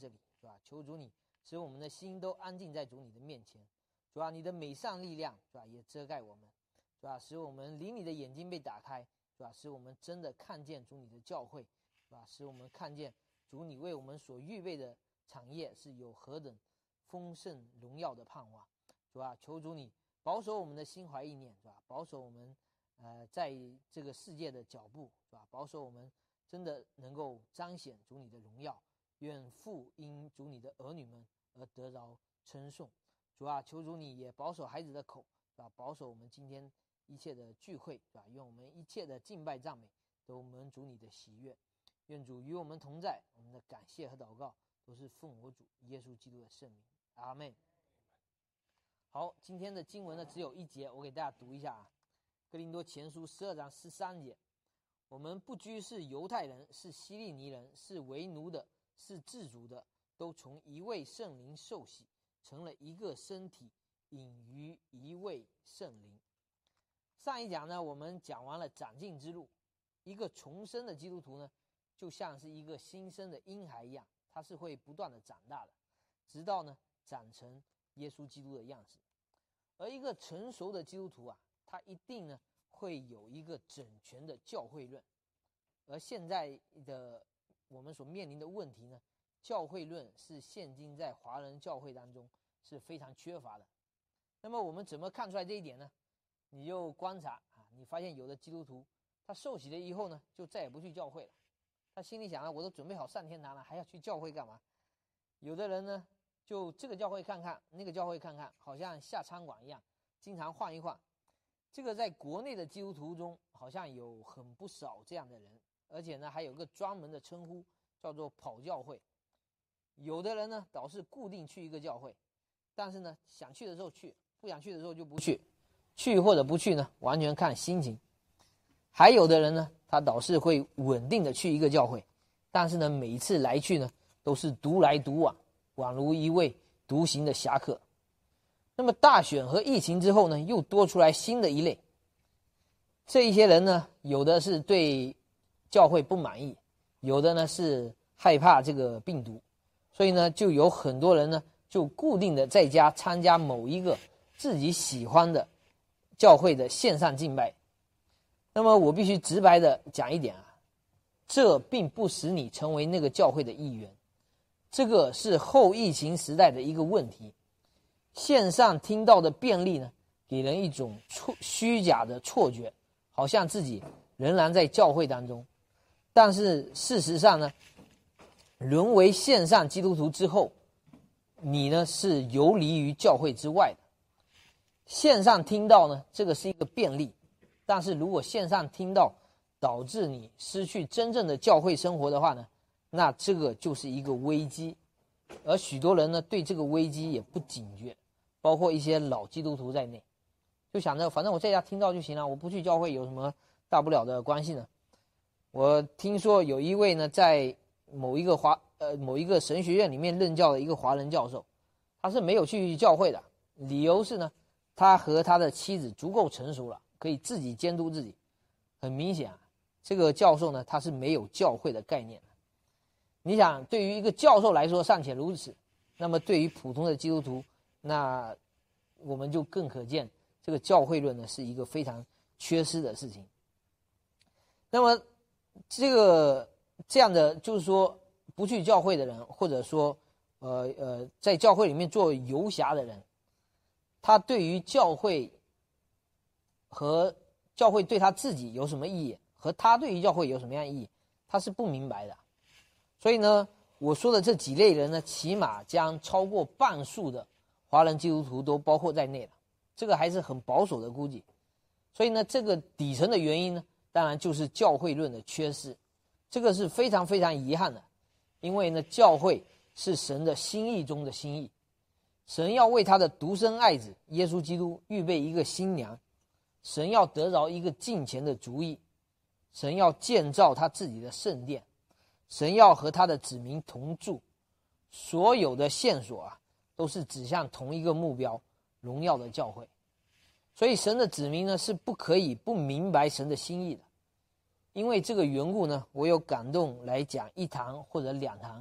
这里，是吧？求主你使我们的心都安静在主你的面前，主啊，你的美善力量，是吧？也遮盖我们，是吧？使我们灵里的眼睛被打开，是吧？使我们真的看见主你的教会，是吧？使我们看见主你为我们所预备的产业是有何等丰盛荣耀的盼望，是吧？求主你保守我们的心怀意念，是吧？保守我们在这个世界的脚步，是吧？保守我们真的能够彰显主你的荣耀，愿父因主你的儿女们而得着称颂。主啊，求主你也保守孩子的口，是吧？保守我们今天一切的聚会，是吧？愿我们一切的敬拜赞美都蒙主你的喜悦。愿主与我们同在，我们的感谢和祷告都是奉我主耶稣基督的圣名，阿们。好，今天的经文呢只有一节，我给大家读一下啊。哥林多前书12章13节，我们不拘是犹太人，是希利尼人，是为奴的，是自主的，都从一位圣灵受洗，成了一个身体，隐于一位圣灵。上一讲呢，我们讲完了长进之路。一个重生的基督徒呢，就像是一个新生的婴孩一样，他是会不断的长大的，直到呢长成耶稣基督的样子。而一个成熟的基督徒啊，他一定呢会有一个整全的教会论。而现在的我们所面临的问题呢，教会论是现今在华人教会当中是非常缺乏的。那么我们怎么看出来这一点呢？你就观察啊，你发现有的基督徒他受洗了以后呢，就再也不去教会了。他心里想啊，我都准备好上天堂了，还要去教会干嘛？有的人呢，就这个教会看看，那个教会看看，好像下餐馆一样，经常换一换。这个在国内的基督徒中，好像有很不少这样的人，而且呢，还有个专门的称呼，叫做跑教会。有的人呢，倒是固定去一个教会，但是呢，想去的时候去，不想去的时候就不去，去或者不去呢，完全看心情。还有的人呢，他倒是会稳定的去一个教会，但是呢，每一次来去呢，都是独来独往，宛如一位独行的侠客。那么大选和疫情之后呢，又多出来新的一类。这一些人呢，有的是对教会不满意，有的呢是害怕这个病毒，所以呢，就有很多人呢，就固定的在家参加某一个自己喜欢的教会的线上敬拜。那么我必须直白的讲一点啊，这并不使你成为那个教会的一员，这个是后疫情时代的一个问题。线上听到的便利呢，给人一种虚假的错觉，好像自己仍然在教会当中。但是事实上呢，沦为线上基督徒之后，你呢是游离于教会之外的。线上听到呢，这个是一个便利，但是如果线上听到导致你失去真正的教会生活的话呢，那这个就是一个危机。而许多人呢，对这个危机也不警觉，包括一些老基督徒在内，就想着反正我在家听到就行了，我不去教会有什么大不了的关系呢？我听说有一位呢，在某一个神学院里面任教的一个华人教授，他是没有去教会的，理由是呢，他和他的妻子足够成熟了，可以自己监督自己。很明显啊，这个教授呢，他是没有教会的概念的。你想，对于一个教授来说尚且如此，那么对于普通的基督徒，那我们就更可见这个教会论呢是一个非常缺失的事情。那么这样的就是说不去教会的人，或者说在教会里面做游侠的人，他对于教会和教会对他自己有什么意义，和他对于教会有什么样的意义，他是不明白的。所以呢，我说的这几类人呢，起码将超过半数的华人基督徒都包括在内了，这个还是很保守的估计。所以呢，这个底层的原因呢，当然就是教会论的缺失，这个是非常非常遗憾的。因为呢，教会是神的心意中的心意，神要为他的独生爱子耶稣基督预备一个新娘，神要得着一个敬虔的主意，神要建造他自己的圣殿，神要和他的子民同住，所有的线索啊，都是指向同一个目标，荣耀的教会。所以神的子民呢，是不可以不明白神的心意的。因为这个缘故呢，我有感动来讲一堂或者两堂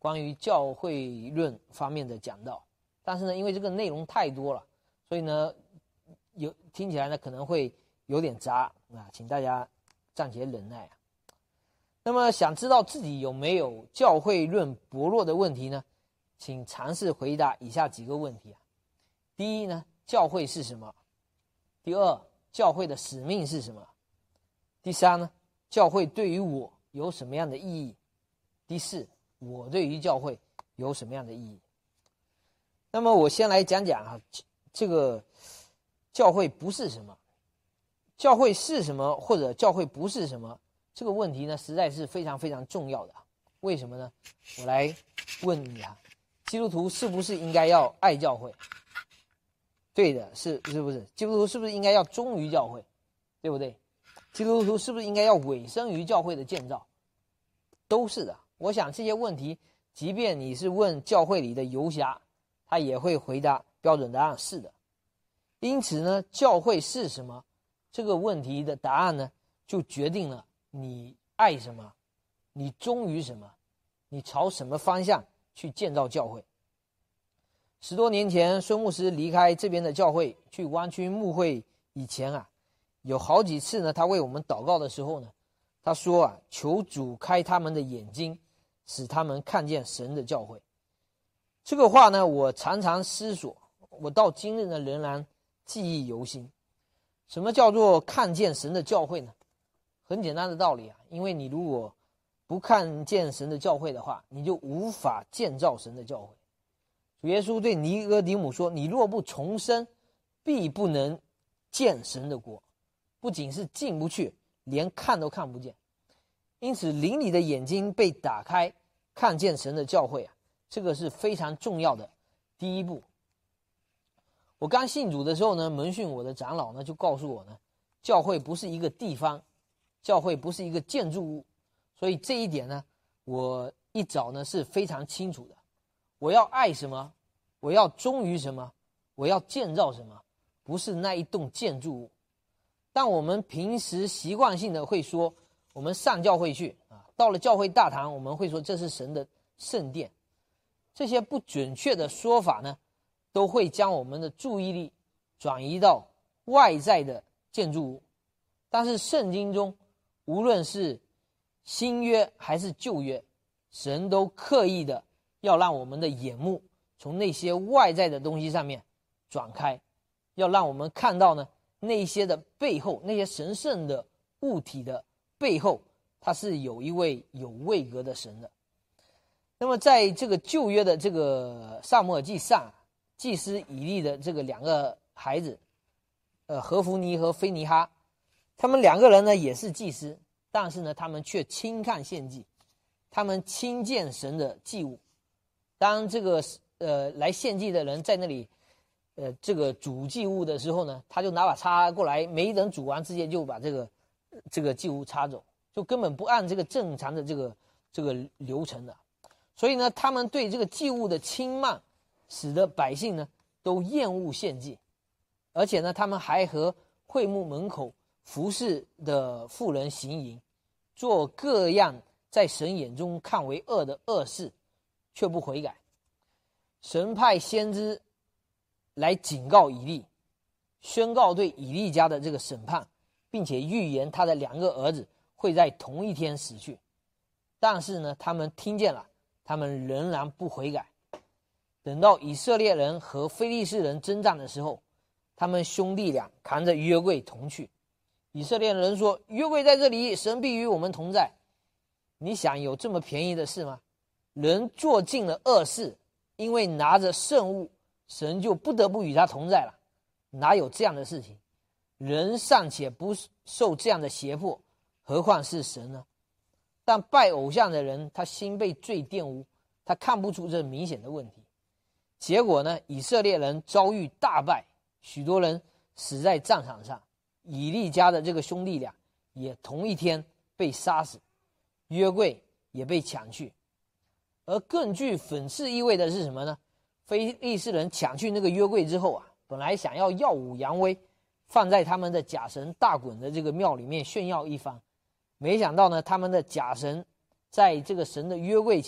关于教会论方面的讲道，但是呢，因为这个内容太多了，所以呢，听起来呢可能会有点杂啊，请大家暂且忍耐啊。那么想知道自己有没有教会论薄弱的问题呢？请尝试回答以下几个问题啊。第一呢，教会是什么？第二，教会的使命是什么？第三呢，教会对于我有什么样的意义？第四，我对于教会有什么样的意义？那么我先来讲讲啊，这个教会不是什么，教会是什么，或者教会不是什么，这个问题呢，实在是非常非常重要的。为什么呢？我来问你啊，基督徒是不是应该要爱教会？对的，是不是？基督徒是不是应该要忠于教会？对不对？基督徒是不是应该要委身于教会的建造？都是的。我想这些问题，即便你是问教会里的游侠，他也会回答标准答案是的。因此呢，教会是什么？这个问题的答案呢，就决定了你爱什么，你忠于什么，你朝什么方向去建造教会。10多年前，孙牧师离开这边的教会去湾区牧会以前啊，有好几次呢，他为我们祷告的时候呢，他说啊，求主开他们的眼睛，使他们看见神的教会。这个话呢，我常常思索，我到今日呢仍然记忆犹新。什么叫做看见神的教会呢？很简单的道理啊，因为你如果不看见神的教会的话，你就无法建造神的教会。主耶稣对尼哥底母说，你若不重生，必不能见神的国。不仅是进不去，连看都看不见。因此灵里的眼睛被打开，看见神的教会啊，这个是非常重要的第一步。我刚信主的时候呢，门训我的长老呢就告诉我呢，教会不是一个地方，教会不是一个建筑物，所以这一点呢，我一早呢是非常清楚的。我要爱什么，我要忠于什么，我要建造什么，不是那一栋建筑物。但我们平时习惯性的会说，我们上教会去啊，到了教会大堂，我们会说这是神的圣殿。这些不准确的说法呢，都会将我们的注意力转移到外在的建筑物。但是圣经中，无论是新约还是旧约，神都刻意的要让我们的眼目从那些外在的东西上面转开，要让我们看到呢，那些的背后，那些神圣的物体的背后，它是有一位有位格的神的。那么在这个旧约的这个撒母耳记上，祭司以利的这个2个孩子，何弗尼和菲尼哈，他们2个人呢也是祭司，但是呢他们却轻看献祭，他们轻贱神的祭物。当这个来献祭的人在那里这个煮祭物的时候呢，他就拿把叉过来，没等煮完直接就把这个祭物叉走，就根本不按这个正常的这个流程的。所以呢，他们对这个祭物的轻慢，使得百姓呢都厌恶献祭，而且呢，他们还和会幕门口服侍的妇人行淫，做各样在神眼中看为恶的恶事，却不悔改。神派先知来警告以利，宣告对以利家的这个审判，并且预言他的2个儿子会在同一天死去。但是呢，他们听见了，他们仍然不悔改。等到以色列人和非利士人征战的时候，他们兄弟俩扛着约柜同去。以色列人说，约柜在这里，神必与我们同在。你想有这么便宜的事吗？人做尽了恶事，因为拿着圣物，神就不得不与他同在了。哪有这样的事情？人尚且不受这样的胁迫，何况是神呢？但拜偶像的人，他心被罪玷污，他看不出这明显的问题。结果呢，以色列人遭遇大败，许多人死在战场上。以利家的这个兄弟俩也同一天被杀死，约柜也被抢去。而更具讽刺意味的是什么呢？非利士人抢去那个约柜之后啊，本来想要耀武扬威，放在他们的假神大衮的这个庙里面炫耀一番，没想到呢，他们的假神在这个神的约柜前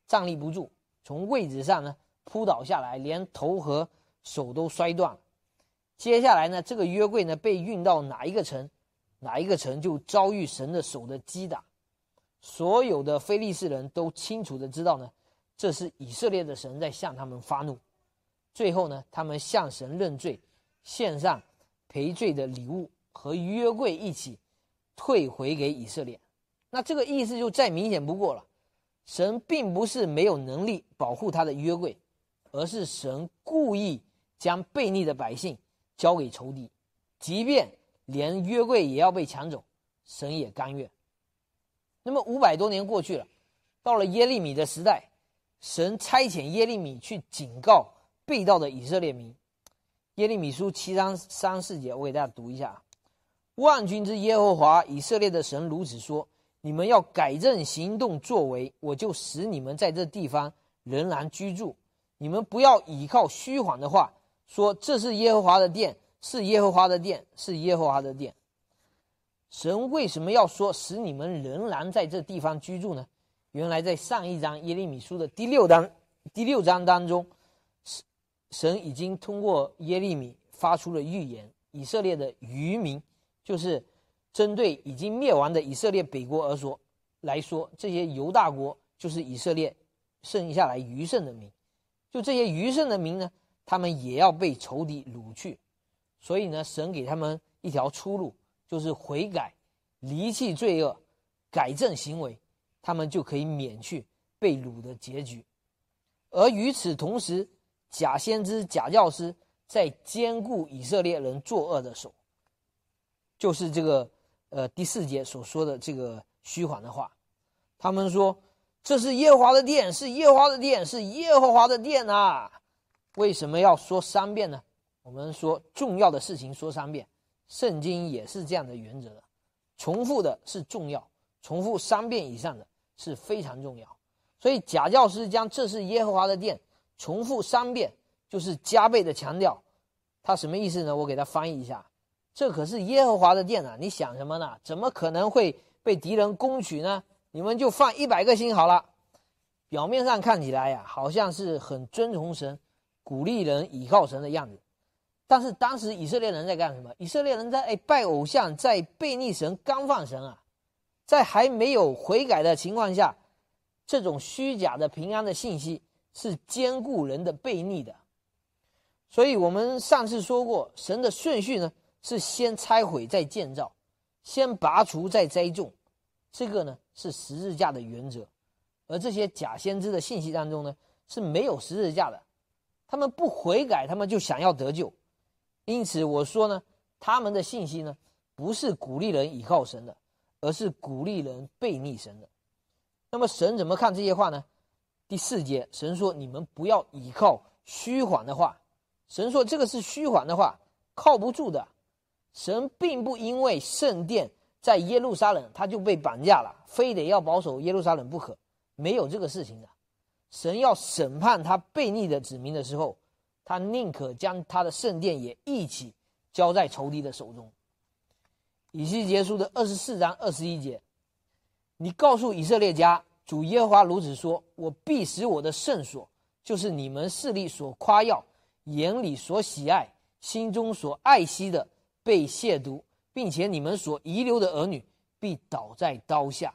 站立不住，从位置上呢扑倒下来，连头和手都摔断了。接下来呢，这个约柜呢被运到哪一个城，哪一个城就遭遇神的手的击打。所有的非利士人都清楚的知道呢，这是以色列的神在向他们发怒。最后呢，他们向神认罪，献上赔罪的礼物，和约柜一起退回给以色列。那这个意思就再明显不过了，神并不是没有能力保护他的约柜，而是神故意将悖逆的百姓交给仇敌，即便连约柜也要被抢走，神也甘愿。那么500多年过去了，到了耶利米的时代，神差遣耶利米去警告背道的以色列民。耶利米书7章3、4节，我给大家读一下。万军之耶和华以色列的神如此说：你们要改正行动作为，我就使你们在这地方仍然居住。你们不要倚靠虚谎的话，说这是耶和华的殿，是耶和华的殿，是耶和华的殿。神为什么要说使你们仍然在这地方居住呢？原来在上一章耶利米书的第六章当中，神已经通过耶利米发出了预言，以色列的余民，就是针对已经灭亡的以色列北国来说，这些犹大国就是以色列剩下来余剩的民。就这些余剩的民呢，他们也要被仇敌掳去。所以呢，神给他们一条出路，就是悔改，离弃罪恶，改正行为，他们就可以免去被掳的结局。而与此同时，假先知、假教师在兼顾以色列人作恶的手，就是这个第4节所说的这个虚谎的话。他们说这是耶和华的殿，是耶和华的殿，是耶和华的殿啊！为什么要说3遍呢？我们说重要的事情说3遍，圣经也是这样的原则的，重复的是重要，重复3遍以上的是非常重要。所以假教师将这是耶和华的殿重复3遍，就是加倍的强调。他什么意思呢？我给他翻译一下，这可是耶和华的殿啊，你想什么呢？怎么可能会被敌人攻取呢？你们就放100个心好了。表面上看起来呀，好像是很尊崇神，鼓励人倚靠神的样子。但是当时以色列人在干什么？以色列人在拜偶像，在悖逆神，干犯神啊！在还没有悔改的情况下，这种虚假的平安的信息是兼顾人的悖逆的。所以我们上次说过，神的顺序呢是先拆毁再建造，先拔除再栽种，这个呢是十字架的原则。而这些假先知的信息当中呢是没有十字架的，他们不悔改，他们就想要得救。因此我说呢，他们的信息呢不是鼓励人倚靠神的，而是鼓励人悖逆神的。那么神怎么看这些话呢？第4节，神说你们不要倚靠虚谎的话。神说这个是虚谎的话，靠不住的。神并不因为圣殿在耶路撒冷他就被绑架了，非得要保守耶路撒冷不可，没有这个事情的。神要审判他悖逆的子民的时候，他宁可将他的圣殿也一起交在仇敌的手中。以西结书的24章21节，你告诉以色列家，主耶和华如此说，我必使我的圣所，就是你们势力所夸耀，眼里所喜爱，心中所爱惜的，被亵渎，并且你们所遗留的儿女必倒在刀下。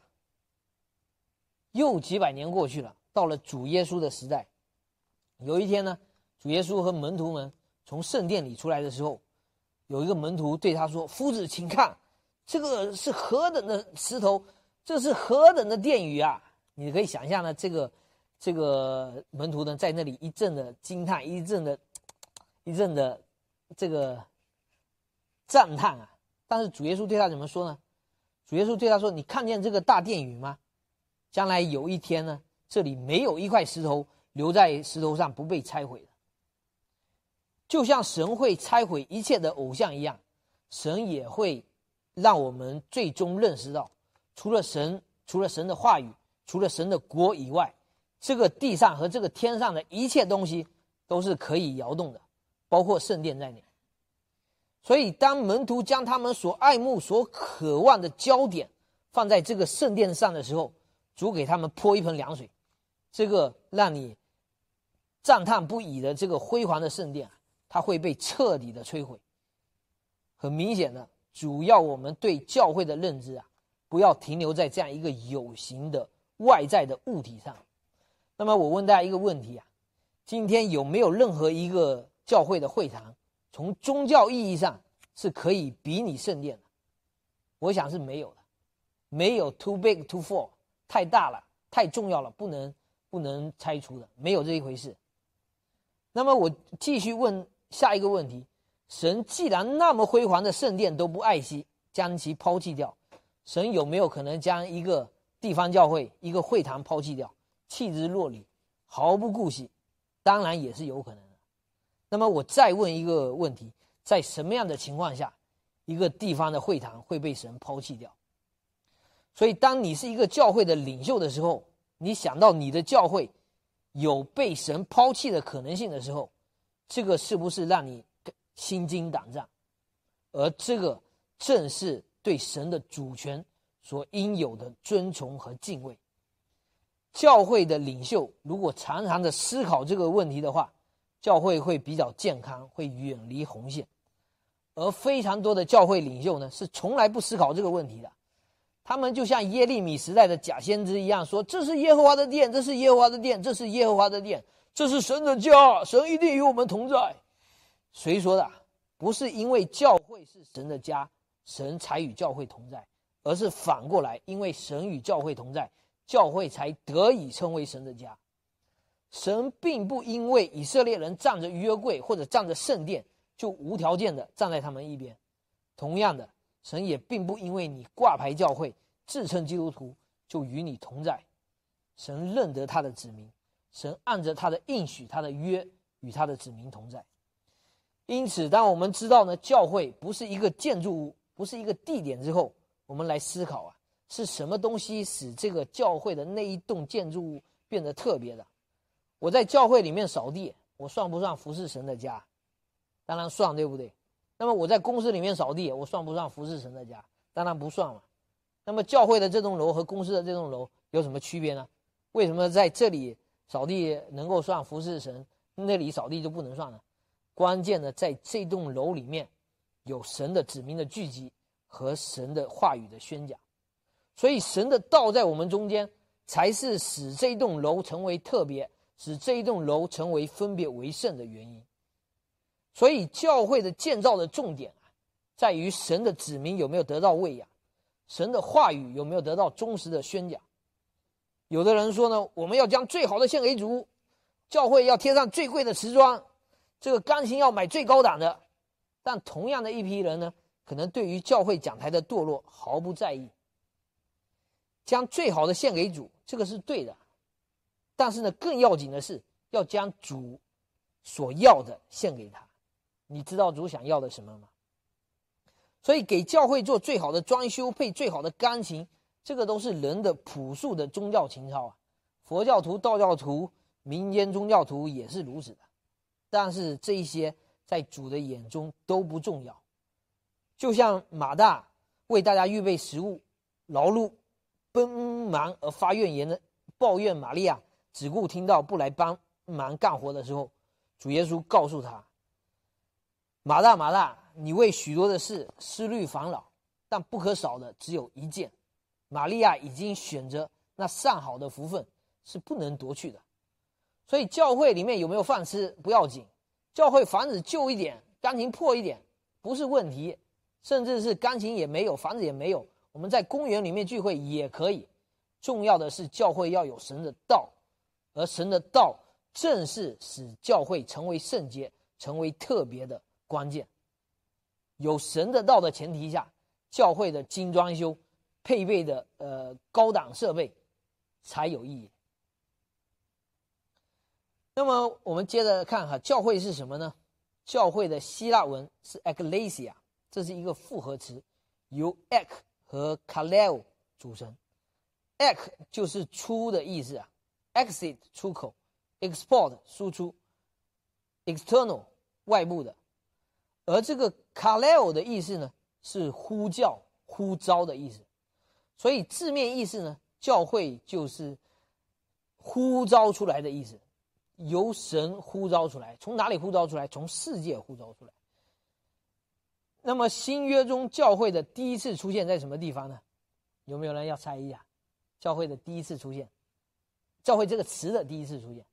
又几百年过去了，到了主耶稣的时代，有一天呢，主耶稣和门徒们从圣殿里出来的时候，有一个门徒对他说，夫子请看，这个是何等的石头，这是何等的殿宇啊！你可以想象呢，这个门徒呢在那里一阵的惊叹，一阵的这个赞叹啊。但是主耶稣对他怎么说呢？主耶稣对他说，你看见这个大殿宇吗？将来有一天呢，这里没有一块石头留在石头上不被拆毁的。就像神会拆毁一切的偶像一样，神也会让我们最终认识到，除了神的话语，除了神的国以外，这个地上和这个天上的一切东西都是可以摇动的，包括圣殿在内。所以当门徒将他们所爱慕所渴望的焦点放在这个圣殿上的时候，主给他们泼一盆凉水， 这个让你赞叹不已的这个辉煌的圣殿，它会被彻底的摧毁。很明显的，主要我们对教会的认知不要停留在这样一个有形的外在的物体上。那么我问大家一个问题今天有没有任何一个教会的会堂从宗教意义上是可以比拟圣殿的？我想是没有的，没有 too big too full， 太大了，太重要了，不能拆除的，没有这一回事。那么我继续问下一个问题，神既然那么辉煌的圣殿都不爱惜，将其抛弃掉，神有没有可能将一个地方教会一个会堂抛弃掉，弃之若履，毫不顾惜？当然也是有可能的。那么我再问一个问题，在什么样的情况下一个地方的会堂会被神抛弃掉？所以当你是一个教会的领袖的时候，你想到你的教会有被神抛弃的可能性的时候，这个是不是让你心惊胆战？而这个正是对神的主权所应有的尊崇和敬畏。教会的领袖如果常常的思考这个问题的话，教会会比较健康，会远离红线。而非常多的教会领袖呢，是从来不思考这个问题的。他们就像耶利米时代的假先知一样，说这是耶和华的殿，这是耶和华的殿，这是耶和华的殿，这是神的家，神一定与我们同在。谁说的？不是因为教会是神的家，神才与教会同在，而是反过来，因为神与教会同在，教会才得以称为神的家。神并不因为以色列人站着约柜或者站着圣殿就无条件的站在他们一边。同样的，神也并不因为你挂牌教会自称基督徒就与你同在。神认得他的子民，神按着他的应许，他的约与他的子民同在。因此当我们知道呢，教会不是一个建筑物，不是一个地点之后，我们来思考是什么东西使这个教会的那一栋建筑物变得特别的？我在教会里面扫地，我算不算服侍神的家？当然算，对不对？那么我在公司里面扫地，我算不算服侍神的家？当然不算嘛。那么教会的这栋楼和公司的这栋楼有什么区别呢？为什么在这里扫地能够算服侍神，那里扫地就不能算呢？关键的在这栋楼里面有神的子民的聚集和神的话语的宣讲，所以神的道在我们中间，才是使这栋楼成为特别，使这一栋楼成为分别为圣的原因。所以教会的建造的重点在于神的子民有没有得到喂养，神的话语有没有得到忠实的宣讲。有的人说呢，我们要将最好的献给主，教会要贴上最贵的瓷砖，这个钢琴要买最高档的。但同样的一批人呢，可能对于教会讲台的堕落毫不在意。将最好的献给主，这个是对的，但是呢，更要紧的是要将主所要的献给他。你知道主想要的什么吗？所以给教会做最好的装修，配最好的钢琴，这个都是人的朴素的宗教情操佛教徒、道教徒、民间宗教徒也是如此的。但是这一些在主的眼中都不重要。就像马大为大家预备食物，劳碌奔忙而发怨言的抱怨玛利亚只顾听到不来帮忙干活的时候，主耶稣告诉他，马大马大，你为许多的事思虑烦恼，但不可少的只有一件，玛利亚已经选择那上好的福分，是不能夺去的。所以教会里面有没有饭吃不要紧，教会房子旧一点，钢琴破一点不是问题，甚至是钢琴也没有，房子也没有，我们在公园里面聚会也可以。重要的是教会要有神的道，而神的道正是使教会成为圣洁，成为特别的关键。有神的道的前提下，教会的精装修配备的高档设备才有意义。那么我们接着看教会是什么呢？教会的希腊文是 ekklesia， 这是一个复合词，由 ek 和 kaleo 组成。ek 就是出的意思exit 出口， export 输出， external 外部的。而这个 kaleo 的意思呢，是呼叫、呼召的意思。所以字面意思呢，教会就是呼召出来的意思，由神呼召出来。从哪里呼召出来？从世界呼召出来。那么新约中教会的第一次出现在什么地方呢？有没有人要猜一下？教会的第一次出现，教会这个词的第一次出现，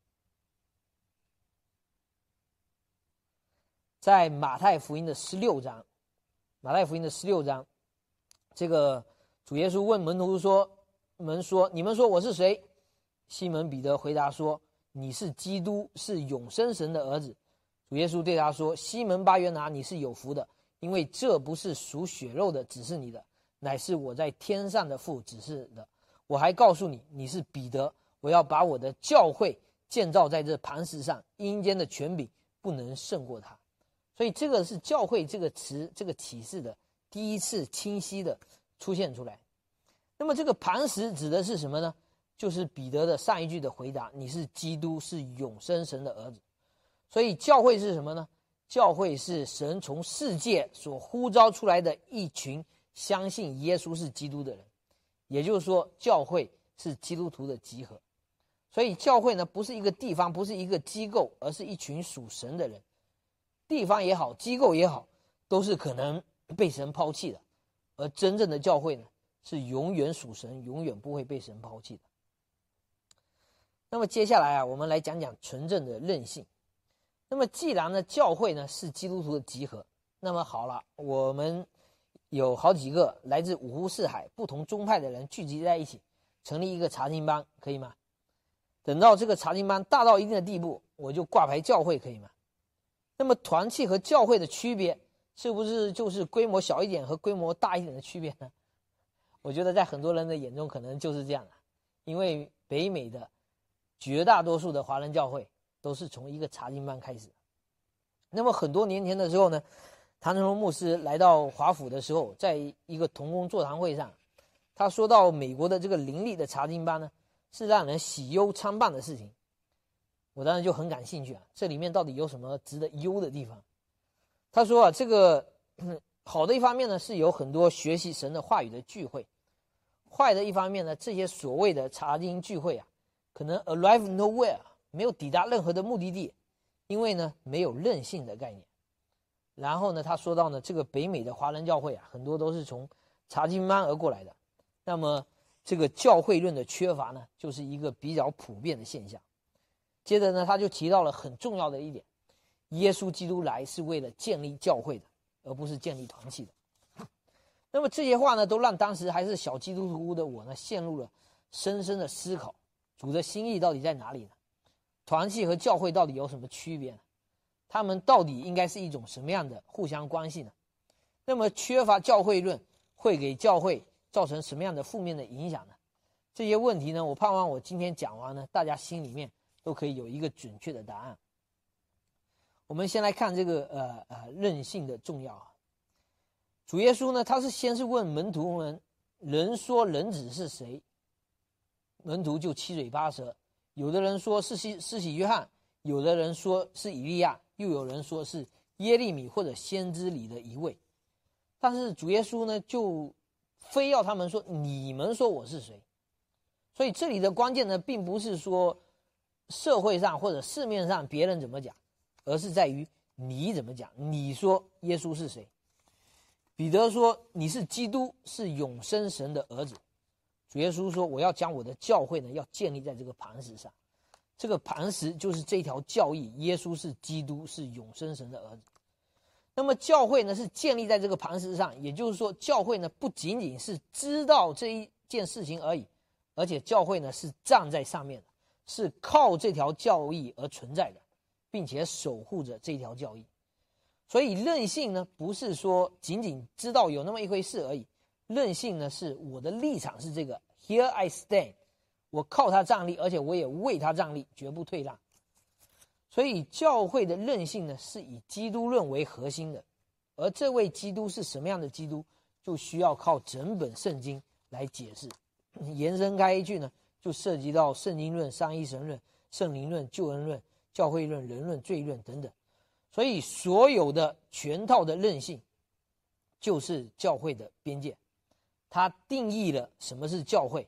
在马太福音的16章。马太福音的16章，这个主耶稣问门徒说：“你们说我是谁？”西门彼得回答说：“你是基督，是永生神的儿子。”主耶稣对他说：“西门巴约拿，你是有福的，因为这不是属血肉的指示你的，乃是我在天上的父指示的。我还告诉你，你是彼得，我要把我的教会建造在这磐石上，阴间的权柄不能胜过他。”所以这个是教会这个词，这个启示的第一次清晰的出现出来。那么这个磐石指的是什么呢？就是彼得的上一句的回答：“你是基督，是永生神的儿子。”所以教会是什么呢？教会是神从世界所呼召出来的一群相信耶稣是基督的人，也就是说，教会是基督徒的集合。所以教会呢，不是一个地方，不是一个机构，而是一群属神的人。地方也好，机构也好，都是可能被神抛弃的，而真正的教会呢，是永远属神，永远不会被神抛弃的。那么接下来我们来讲讲纯正的任性。那么既然呢，教会呢是基督徒的集合，那么好了，我们有好几个来自五湖四海不同宗派的人聚集在一起，成立一个查经班，可以吗？等到这个查经班大到一定的地步，我就挂牌教会，可以吗？那么团契和教会的区别，是不是就是规模小一点和规模大一点的区别呢？我觉得在很多人的眼中可能就是这样的，因为北美的绝大多数的华人教会都是从一个查经班开始。那么很多年前的时候呢，唐成龙牧师来到华府的时候，在一个同工座谈会上，他说到美国的这个灵力的查经班呢，是让人喜忧参半的事情。我当然就很感兴趣这里面到底有什么值得忧的地方？他说这个好的一方面呢，是有很多学习神的话语的聚会；坏的一方面呢，这些所谓的查经聚会可能 arrive nowhere， 没有抵达任何的目的地，因为呢没有任性的概念。然后呢，他说到呢，这个北美的华人教会很多都是从查经班而过来的，那么这个教会论的缺乏呢，就是一个比较普遍的现象。接着呢，他就提到了很重要的一点，耶稣基督来是为了建立教会的，而不是建立团契的。那么这些话呢，都让当时还是小基督徒的我呢，陷入了深深的思考，主的心意到底在哪里呢？团契和教会到底有什么区别呢？他们到底应该是一种什么样的互相关系呢？那么缺乏教会论会给教会造成什么样的负面的影响呢？这些问题呢，我盼望我今天讲完呢，大家心里面都可以有一个准确的答案。我们先来看这个任性的重要主耶稣呢，他先是问门徒们，人说人子是谁？门徒就七嘴八舌，有的人说是施洗约翰，有的人说是以利亚，又有人说是耶利米或者先知里的一位。但是主耶稣呢，就非要他们说，你们说我是谁？所以这里的关键呢，并不是说社会上或者市面上别人怎么讲，而是在于你怎么讲。你说耶稣是谁？彼得说你是基督，是永生神的儿子。主耶稣说，我要将我的教会呢，要建立在这个磐石上。这个磐石就是这条教义，耶稣是基督，是永生神的儿子。那么教会呢，是建立在这个磐石上，也就是说教会呢，不仅仅是知道这一件事情而已，而且教会呢，是站在上面的，是靠这条教义而存在的，并且守护着这条教义。所以任性呢，不是说仅仅知道有那么一回事而已，任性呢，是我的立场是这个 Here I stand， 我靠他站立，而且我也为他站立，绝不退让。所以教会的任性呢，是以基督论为核心的，而这位基督是什么样的基督，就需要靠整本圣经来解释。延伸开一句呢，就涉及到圣经论、三一神论、圣灵论、救恩论、教会论、人论、罪论等等。所以所有的全套的任性就是教会的边界，它定义了什么是教会，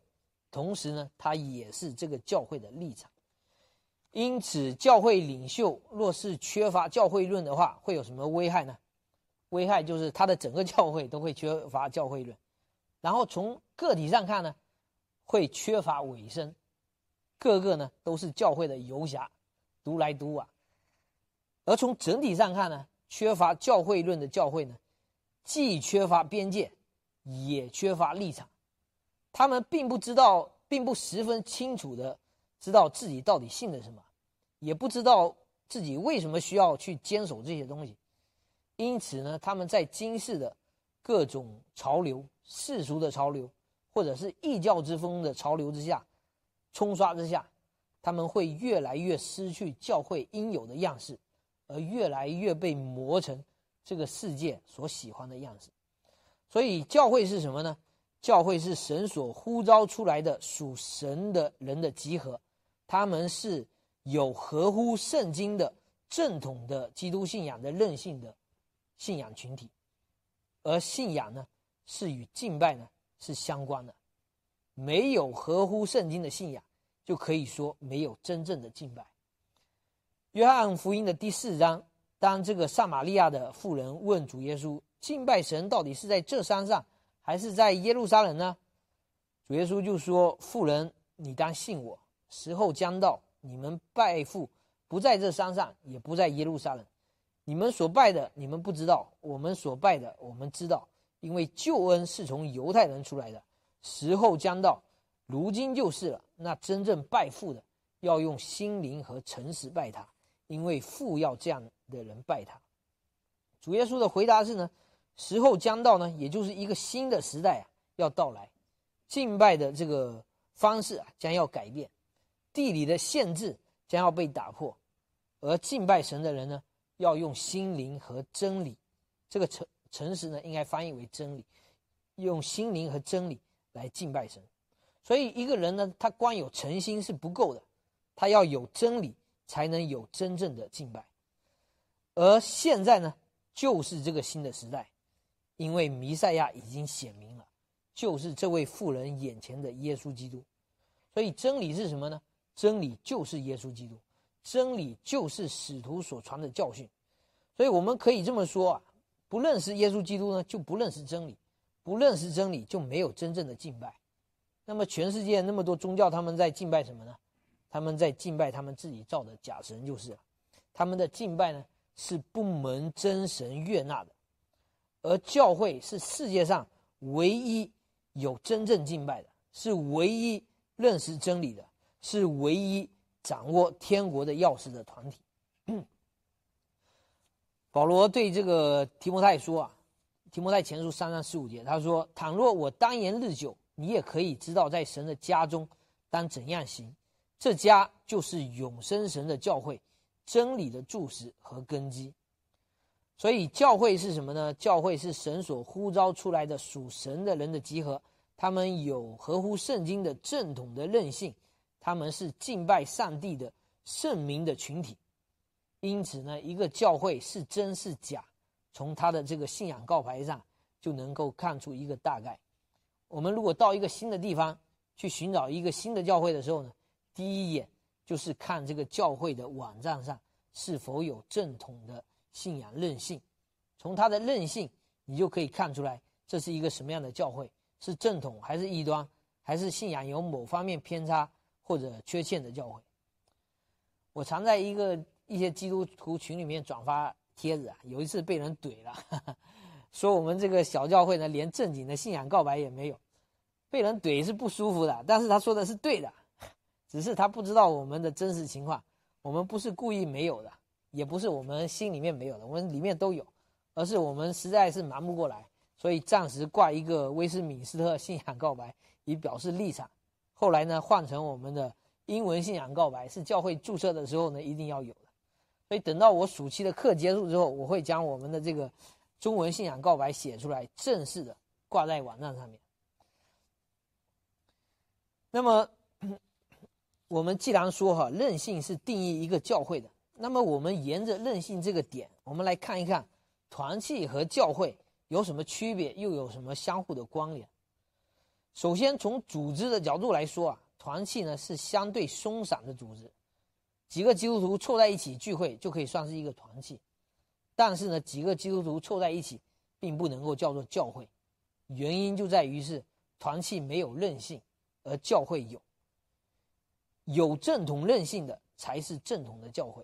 同时呢，它也是这个教会的立场。因此，教会领袖若是缺乏教会论的话，会有什么危害呢？危害就是他的整个教会都会缺乏教会论。然后从个体上看呢，会缺乏委身，个个呢都是教会的游侠，独来独往。而从整体上看呢，缺乏教会论的教会呢，既缺乏边界，也缺乏立场。他们并不十分清楚的知道自己到底信了什么，也不知道自己为什么需要去坚守这些东西。因此呢，他们在今世的各种潮流、世俗的潮流，或者是异教之风的潮流之下，冲刷之下，他们会越来越失去教会应有的样式，而越来越被磨成这个世界所喜欢的样式。所以教会是什么呢？教会是神所呼召出来的属神的人的集合，他们是有合乎圣经的正统的基督信仰的任性的信仰群体。而信仰呢，是与敬拜呢是相关的。没有合乎圣经的信仰，就可以说没有真正的敬拜。约翰福音的第4章，当这个撒玛利亚的妇人问主耶稣，敬拜神到底是在这山上还是在耶路撒冷呢？主耶稣就说，妇人，你当信我，时候将到，你们拜父不在这山上，也不在耶路撒冷。你们所拜的你们不知道，我们所拜的我们知道，因为救恩是从犹太人出来的。时候将到，如今就是了。那真正拜父的，要用心灵和诚实拜他，因为父要这样的人拜他。主耶稣的回答是呢，时候将到呢，也就是一个新的时代要到来，敬拜的这个方式将要改变，地理的限制将要被打破，而敬拜神的人呢，要用心灵和真理，这个诚实呢，应该翻译为真理，用心灵和真理来敬拜神。所以一个人呢，他光有诚心是不够的，他要有真理才能有真正的敬拜。而现在呢，就是这个新的时代，因为弥赛亚已经显明了，就是这位妇人眼前的耶稣基督。所以真理是什么呢？真理就是耶稣基督，真理就是使徒所传的教训。所以我们可以这么说不认识耶稣基督呢，就不认识真理，不认识真理就没有真正的敬拜。那么全世界那么多宗教，他们在敬拜什么呢？他们在敬拜他们自己造的假神，就是了。他们的敬拜呢，是不蒙真神悦纳的。而教会是世界上唯一有真正敬拜的，是唯一认识真理的，是唯一掌握天国的钥匙的团体。保罗对这个提摩太说提摩太前书3章15节，他说，倘若我当言日久，你也可以知道在神的家中当怎样行，这家就是永生神的教会，真理的柱石和根基。所以教会是什么呢？教会是神所呼召出来的属神的人的集合，他们有合乎圣经的正统的任性，他们是敬拜上帝的圣民的群体。因此呢，一个教会是真是假，从他的这个信仰告白上就能够看出一个大概。我们如果到一个新的地方去寻找一个新的教会的时候呢，第一眼就是看这个教会的网站上是否有正统的信仰任性。从他的任性，你就可以看出来这是一个什么样的教会，是正统还是异端，还是信仰有某方面偏差或者缺陷的教会。我常在一些基督徒群里面转发帖子有一次被人怼了，说我们这个小教会呢，连正经的信仰告白也没有。被人怼是不舒服的，但是他说的是对的，只是他不知道我们的真实情况。我们不是故意没有的，也不是我们心里面没有的，我们里面都有，而是我们实在是瞒不过来，所以暂时挂一个威斯敏斯特信仰告白以表示立场。后来呢，换成我们的英文信仰告白，是教会注册的时候呢一定要有的。所以等到我暑期的课结束之后，我会将我们的这个中文信仰告白写出来，正式的挂在网站上面。那么我们既然说任性是定义一个教会的，那么我们沿着任性这个点，我们来看一看团契和教会有什么区别，又有什么相互的关联。 首先从组织的角度来说啊，团契呢是相对松散的组织，几个基督徒凑在一起聚会就可以算是一个团契。但是呢，几个基督徒凑在一起并不能够叫做教会，原因就在于是团契没有韧性，而教会有。有正统韧性的才是正统的教会。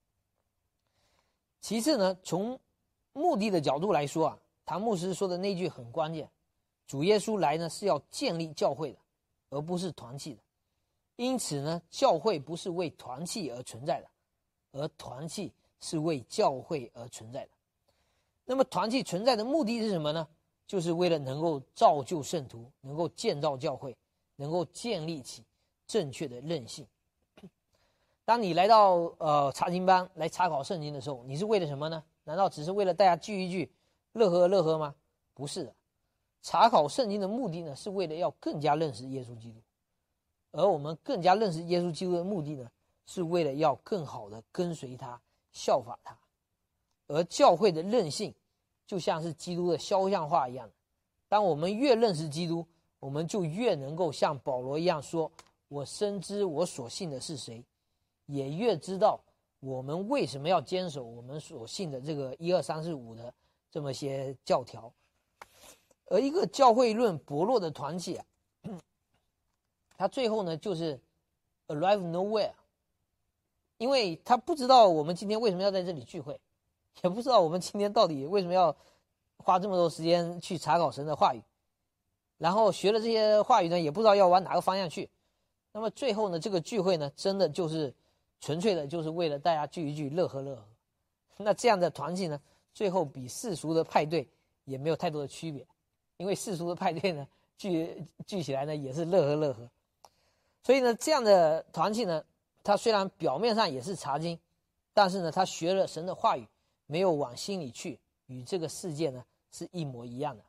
其次呢，从目的的角度来说啊，唐牧师说的那句很关键，主耶稣来呢是要建立教会的，而不是团契的。因此呢，教会不是为团契而存在的，而团契是为教会而存在的。那么团契存在的目的是什么呢？就是为了能够造就圣徒，能够建造教会，能够建立起正确的韧性。当你来到查经班来查考圣经的时候，你是为了什么呢？难道只是为了大家聚一聚，乐呵乐呵吗？不是的，查考圣经的目的呢，是为了要更加认识耶稣基督。而我们更加认识耶稣基督的目的呢，是为了要更好的跟随他，效法他。而教会的韧性就像是基督的肖像画一样，当我们越认识基督，我们就越能够像保罗一样说，我深知我所信的是谁，也越知道我们为什么要坚守我们所信的这个1、2、3、4、5的这么些教条。而一个教会论薄弱的团契啊，他最后呢就是 arrive nowhere， 因为他不知道我们今天为什么要在这里聚会，也不知道我们今天到底为什么要花这么多时间去查考神的话语，然后学了这些话语呢，也不知道要往哪个方向去。那么最后呢，这个聚会呢，真的就是纯粹的就是为了大家聚一聚，乐呵乐呵。那这样的团契呢，最后比世俗的派对也没有太多的区别，因为世俗的派对呢，聚起来呢也是乐呵乐呵。所以呢，这样的团契呢，它虽然表面上也是查经，但是呢，他学了神的话语，没有往心里去，与这个世界呢是一模一样的。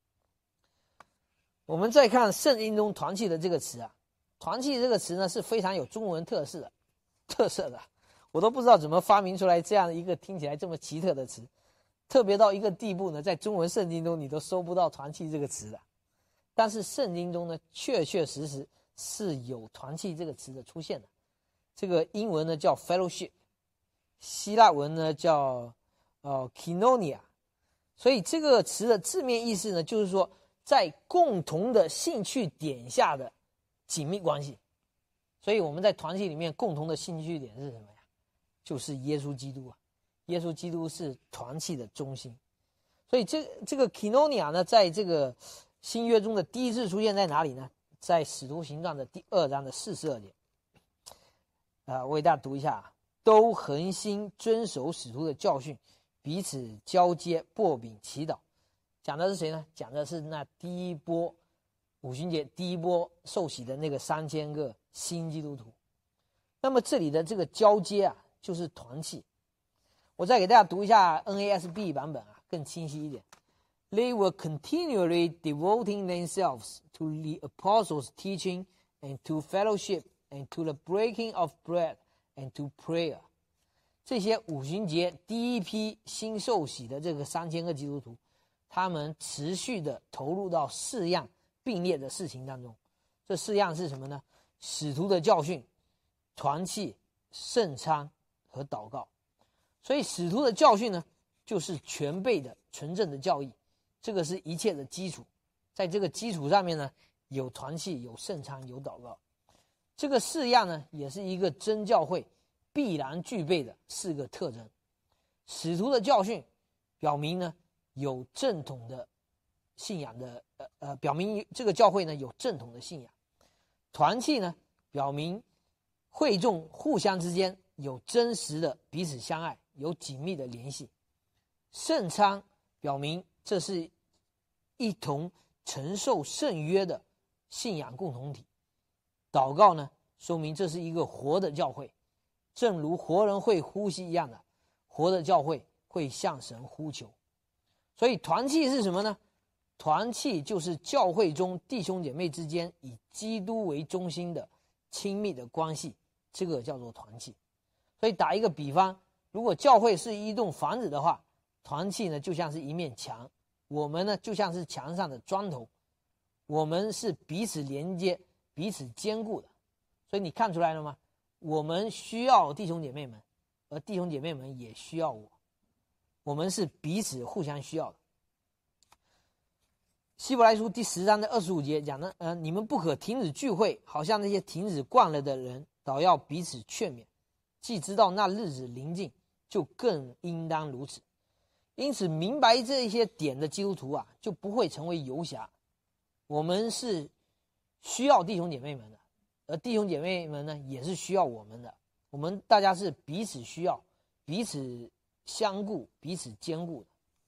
我们再看圣经中团契的这个词啊，团契这个词呢是非常有中文特色的，我都不知道怎么发明出来这样一个听起来这么奇特的词，特别到一个地步呢，在中文圣经中你都搜不到团契这个词的。但是圣经中呢，确确实实是有团契这个词的出现的。这个英文呢叫 fellowship， 希腊文呢叫koinonia， 所以这个词的字面意思呢，就是说在共同的兴趣点下的紧密关系。所以我们在团契里面共同的兴趣点是什么呀？就是耶稣基督啊，耶稣基督是团契的中心。所以这个 koinonia 呢，在这个新约中的第一次出现在哪里呢？在使徒行传的第2章的42节。我给大家读一下，都恒心遵守使徒的教训，彼此交接，擘饼祈祷。讲的是谁呢？讲的是那第一波五旬节第一波受洗的那个3000个新基督徒。那么这里的这个交接啊，就是团契。我再给大家读一下 NASB 版本啊，更清晰一点。They were continually devoting themselves to the apostles' teaching and to fellowship and to the breaking of bread and to prayer。 这些五旬节第一批新受洗的这个3000个基督徒，他们持续的投入到4样并列的事情当中。这4样是什么呢？使徒的教训、团契、圣餐和祷告。所以使徒的教训呢，就是全备的纯正的教义，这个是一切的基础。在这个基础上面呢，有团契，有圣餐，有祷告。这个4样呢，也是一个真教会必然具备的4个特征。使徒的教训表明呢，有正统的信仰的表明这个教会呢有正统的信仰。团契呢，表明会众互相之间有真实的彼此相爱，有紧密的联系。圣餐表明这是一同承受圣约的信仰共同体。祷告呢，说明这是一个活的教会，正如活人会呼吸一样的，活的教会会向神呼求。所以团契是什么呢？团契就是教会中弟兄姐妹之间以基督为中心的亲密的关系，这个叫做团契。所以打一个比方，如果教会是一栋房子的话，团契呢就像是一面墙，我们呢就像是墙上的砖头。 我们是彼此连接、彼此兼顾的。所以你看出来了吗？我们需要弟兄姐妹们，而弟兄姐妹们也需要我，我们是彼此互相需要的。希伯来书第10章的25节讲的，你们不可停止聚会，好像那些停止惯了的人，倒要彼此劝勉。既知道那日子临近，就更应当如此。因此，明白这些点的基督徒啊，就不会成为游侠。我们是需要弟兄姐妹们的，而弟兄姐妹们呢，也是需要我们的。我们大家是彼此需要，彼此相顾，彼此兼顾的。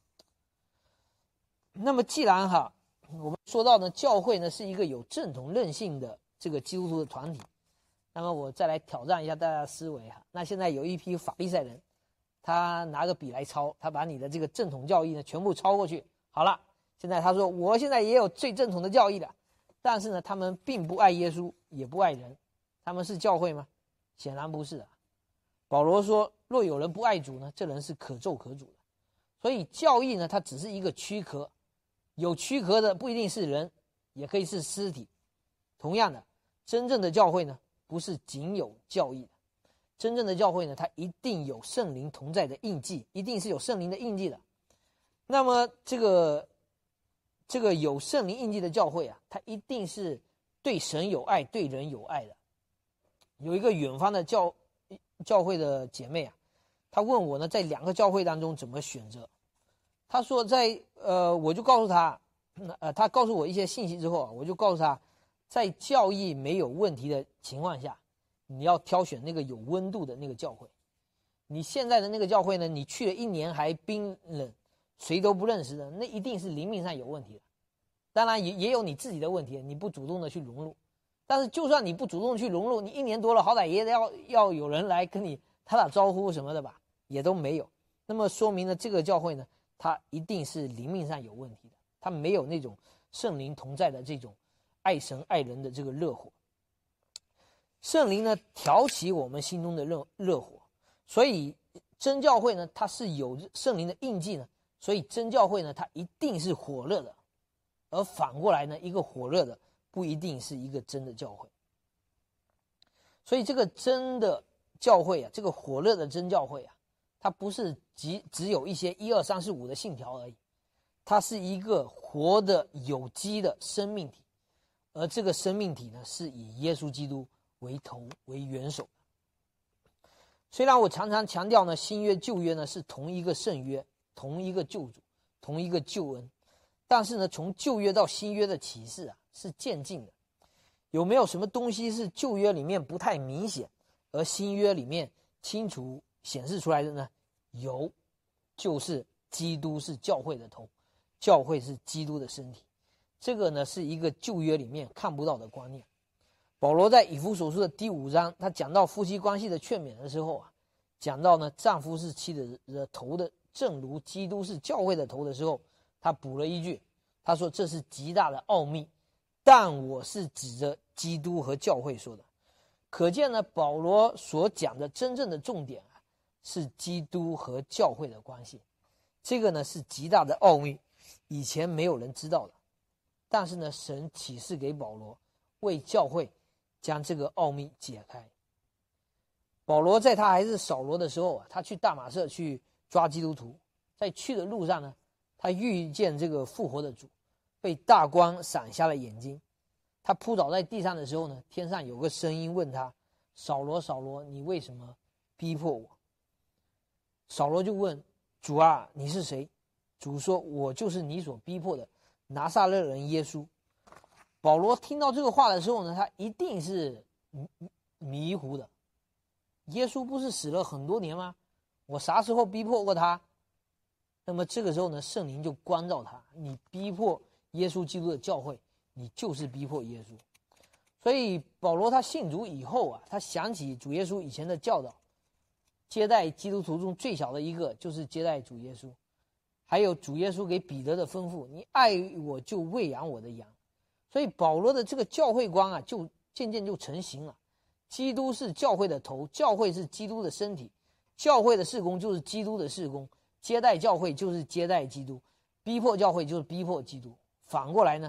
那么，既然我们说到呢，教会呢是一个有正统韧性的这个基督徒的团体，那么我再来挑战一下大家的思维那现在有一批法利赛人，他拿个笔来抄，他把你的这个正统教义呢全部抄过去。好了，现在他说我现在也有最正统的教义了，但是呢，他们并不爱耶稣，也不爱人，他们是教会吗？显然不是啊。保罗说，若有人不爱主呢，这人是可咒可主的。所以教义呢，它只是一个躯壳，有躯壳的不一定是人，也可以是尸体。同样的，真正的教会呢，不是仅有教义的，真正的教会呢，它一定有圣灵同在的印记，一定是有圣灵的印记的。那么这个有圣灵印记的教会啊，它一定是对神有爱，对人有爱的。有一个远方的教会的姐妹啊，她问我呢，在2个教会当中怎么选择。她说我就告诉她，她告诉我一些信息之后我就告诉她，在教义没有问题的情况下，你要挑选那个有温度的那个教会。你现在的那个教会呢，你去了1年还冰冷，谁都不认识的，那一定是灵命上有问题的。当然也有你自己的问题，你不主动的去融入。但是就算你不主动去融入，你1年多了，好歹也要有人来跟你打招呼什么的吧，也都没有。那么说明了这个教会呢，它一定是灵命上有问题的，它没有那种圣灵同在的这种爱神爱人的这个热火。圣灵呢，挑起我们心中的热火，所以真教会呢，它是有圣灵的印记呢，所以真教会呢，它一定是火热的。而反过来呢，一个火热的不一定是一个真的教会。所以这个真的教会啊，这个火热的真教会啊，它不是只有一些1、2、3、4、5的信条而已，它是一个活的有机的生命体，而这个生命体呢，是以耶稣基督为头为元首。虽然我常常强调呢，新约旧约呢是同一个圣约，同一个救主，同一个救恩，但是呢，从旧约到新约的启示啊，是渐进的。有没有什么东西是旧约里面不太明显，而新约里面清楚显示出来的呢？有，就是基督是教会的头，教会是基督的身体。这个呢，是一个旧约里面看不到的观念。保罗在以弗所书的第5章，他讲到夫妻关系的劝勉的时候啊，讲到呢，丈夫是妻子的头的，正如基督是教会的头的时候，他补了一句，他说这是极大的奥秘，但我是指着基督和教会说的。可见呢，保罗所讲的真正的重点啊，是基督和教会的关系。这个呢是极大的奥秘，以前没有人知道的。但是呢，神启示给保罗，为教会将这个奥秘解开。保罗在他还是扫罗的时候啊，他去大马色去抓基督徒，在去的路上呢，他遇见这个复活的主，被大光闪瞎了眼睛。他扑倒在地上的时候呢，天上有个声音问他：扫罗，扫罗，你为什么逼迫我？扫罗就问主啊，你是谁？主说，我就是你所逼迫的拿撒勒人耶稣。保罗听到这个话的时候呢，他一定是迷糊的。耶稣不是死了很多年吗？我啥时候逼迫过他？那么这个时候呢，圣灵就光照他，你逼迫耶稣基督的教会，你就是逼迫耶稣。所以保罗他信主以后啊，他想起主耶稣以前的教导，接待基督徒中最小的一个就是接待主耶稣，还有主耶稣给彼得的吩咐，你爱我就喂养我的羊。所以保罗的这个教会观啊，就渐渐就成型了。基督是教会的头，教会是基督的身体，教会的事工就是基督的事工，接待教会就是接待基督，逼迫教会就是逼迫基督。反过来呢，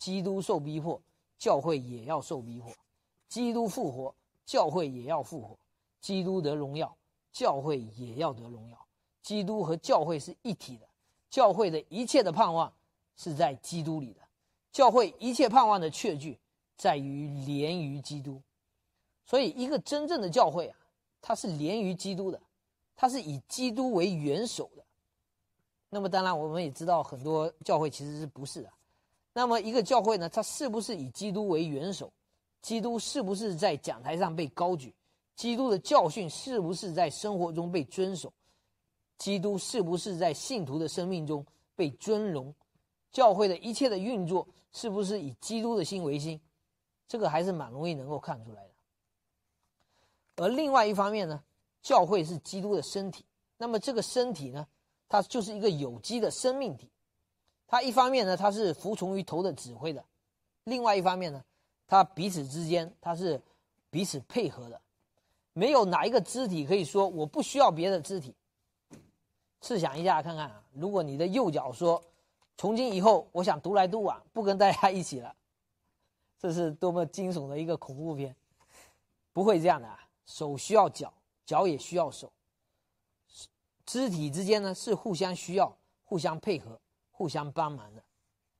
基督受逼迫，教会也要受逼迫；基督复活，教会也要复活；基督得荣耀，教会也要得荣耀。基督和教会是一体的，教会的一切的盼望是在基督里的，教会一切盼望的确据在于连于基督。所以一个真正的教会啊，它是连于基督的，它是以基督为元首的。那么当然我们也知道很多教会其实是不是的。那么一个教会呢，它是不是以基督为元首？基督是不是在讲台上被高举？基督的教训是不是在生活中被遵守？基督是不是在信徒的生命中被尊荣？教会的一切的运作是不是以基督的心为心？这个还是蛮容易能够看出来的。而另外一方面呢，教会是基督的身体，那么这个身体呢，它就是一个有机的生命体。它一方面呢，它是服从于头的指挥的；另外一方面呢，它彼此之间它是彼此配合的。没有哪一个肢体可以说我不需要别的肢体。试想一下看看啊，如果你的右脚说从今以后我想独来独往，不跟大家一起了，这是多么惊悚的一个恐怖片。不会这样的啊，手需要脚，脚也需要手。肢体之间呢是互相需要、互相配合、互相帮忙的。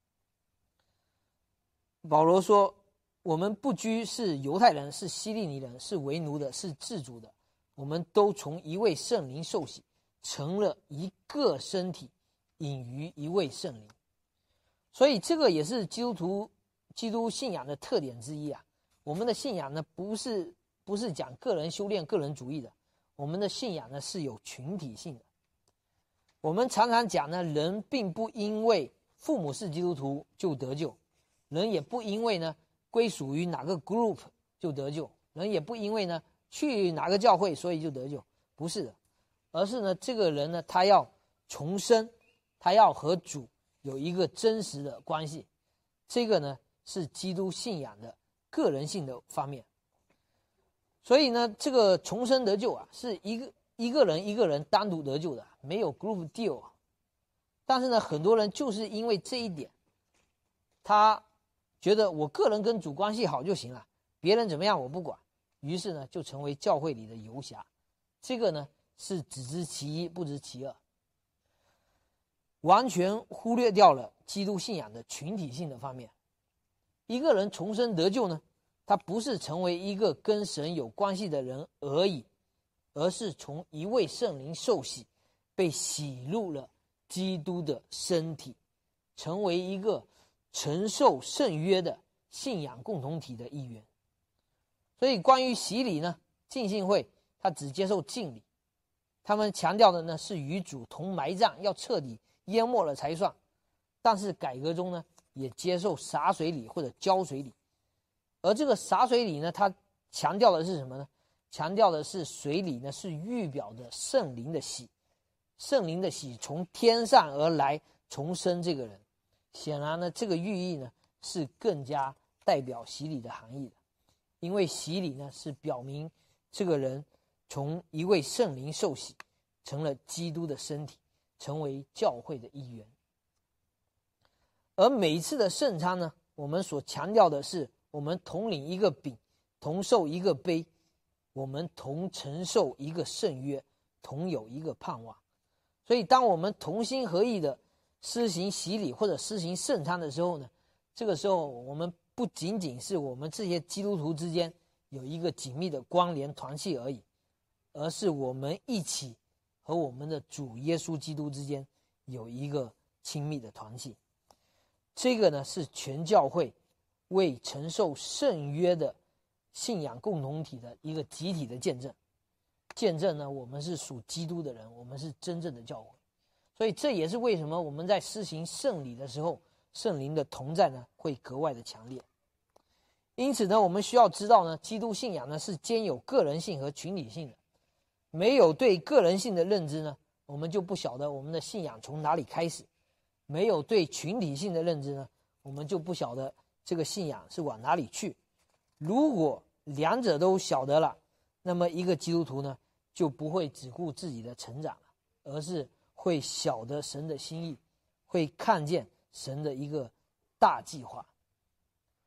保罗说，我们不拘是犹太人，是希利尼人，是为奴的，是自主的，我们都从一位圣灵受洗，成了一个身体，隐于一位圣灵。所以这个也是基督信仰的特点之一啊。我们的信仰呢不是讲个人修炼、个人主义的，我们的信仰呢是有群体性的。我们常常讲呢，人并不因为父母是基督徒就得救，人也不因为呢归属于哪个 group 就得救，人也不因为呢去哪个教会所以就得救，不是的。而是呢，这个人呢，他要重生，他要和主有一个真实的关系。这个呢，是基督信仰的个人性的方面。所以呢，这个重生得救啊，是一个人单独得救的，没有 group deal 啊。但是呢，很多人就是因为这一点，他觉得我个人跟主关系好就行了，别人怎么样我不管，于是呢，就成为教会里的游侠。这个呢，是只知其一不知其二，完全忽略掉了基督信仰的群体性的方面。一个人重生得救呢，他不是成为一个跟神有关系的人而已，而是从一位圣灵受洗，被洗入了基督的身体，成为一个承受圣约的信仰共同体的一员。所以关于洗礼呢，浸信会他只接受浸礼，他们强调的呢是与主同埋葬，要彻底淹没了才算。但是改革中呢，也接受洒水礼或者浇水礼。而这个洒水礼呢，它强调的是什么呢？强调的是水礼呢是预表的圣灵的洗，圣灵的洗从天上而来重生这个人。显然呢，这个寓意呢是更加代表洗礼的含义的，因为洗礼呢是表明这个人从一位圣灵受洗，成了基督的身体，成为教会的一员。而每一次的圣餐呢，我们所强调的是我们同领一个饼，同受一个杯，我们同承受一个圣约，同有一个盼望。所以当我们同心合意的施行洗礼或者施行圣餐的时候呢，这个时候我们不仅仅是我们这些基督徒之间有一个紧密的关联团契而已，而是我们一起和我们的主耶稣基督之间有一个亲密的团契。这个呢是全教会为承受圣约的信仰共同体的一个集体的见证。见证呢，我们是属基督的人，我们是真正的教会。所以这也是为什么我们在施行圣礼的时候，圣灵的同在呢会格外的强烈。因此呢，我们需要知道呢，基督信仰呢是兼有个人性和群体性的。没有对个人性的认知呢，我们就不晓得我们的信仰从哪里开始；没有对群体性的认知呢，我们就不晓得这个信仰是往哪里去。如果两者都晓得了，那么一个基督徒呢，就不会只顾自己的成长了，而是会晓得神的心意，会看见神的一个大计划。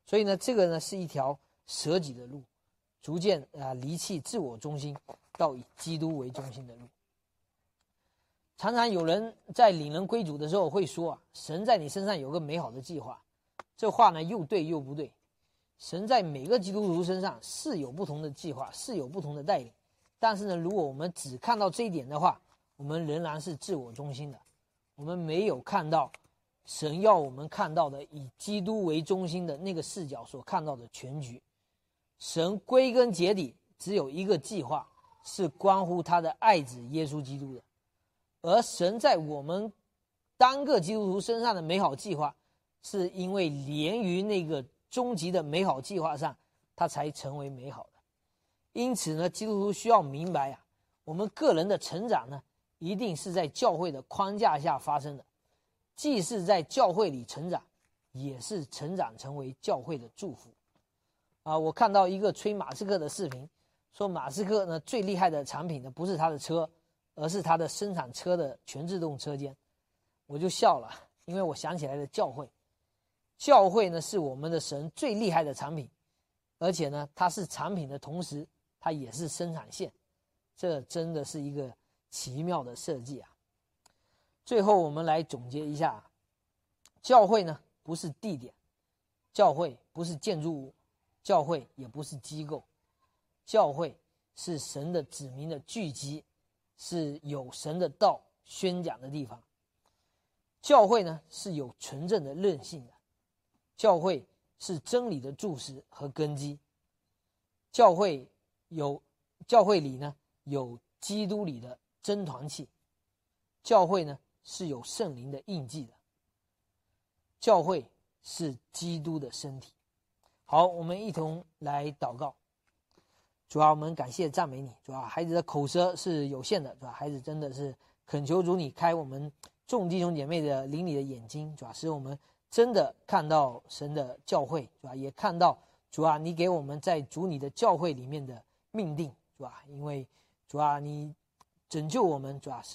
所以呢，这个呢是一条舍己的路，逐渐离弃自我中心，到以基督为中心的路。常常有人在领人归主的时候会说神在你身上有个美好的计划。这话呢又对又不对。神在每个基督徒身上是有不同的计划，是有不同的带领。但是呢，如果我们只看到这一点的话，我们仍然是自我中心的。我们没有看到神要我们看到的以基督为中心的那个视角所看到的全局。神归根结底只有一个计划，是关乎他的爱子耶稣基督的。而神在我们单个基督徒身上的美好计划，是因为连于那个终极的美好计划上，它才成为美好的。因此呢，基督徒需要明白我们个人的成长呢，一定是在教会的框架下发生的，既是在教会里成长，也是成长成为教会的祝福。我看到一个吹马斯克的视频，说马斯克呢最厉害的产品呢不是他的车，而是他的生产车的全自动车间。我就笑了，因为我想起来了教会。教会呢是我们的神最厉害的产品，而且呢它是产品的同时，它也是生产线。这真的是一个奇妙的设计最后我们来总结一下，教会呢不是地点，教会不是建筑物，教会也不是机构，教会是神的子民的聚集，是有神的道宣讲的地方。教会呢是有纯正的韧性的，教会是真理的柱石和根基，教会里呢有基督里的真团契，教会呢是有圣灵的印记的，教会是基督的身体。好，我们一同来祷告。主啊，我们感谢赞美你。主啊，孩子的口舌是有限的，主啊，孩子真的是恳求主你开我们众弟兄姐妹的灵里的眼睛，主啊，使我们真的看到神的教会，主啊，也看到主啊你给我们在主你的教会里面的命定，主啊，因为主啊你拯救我们，主啊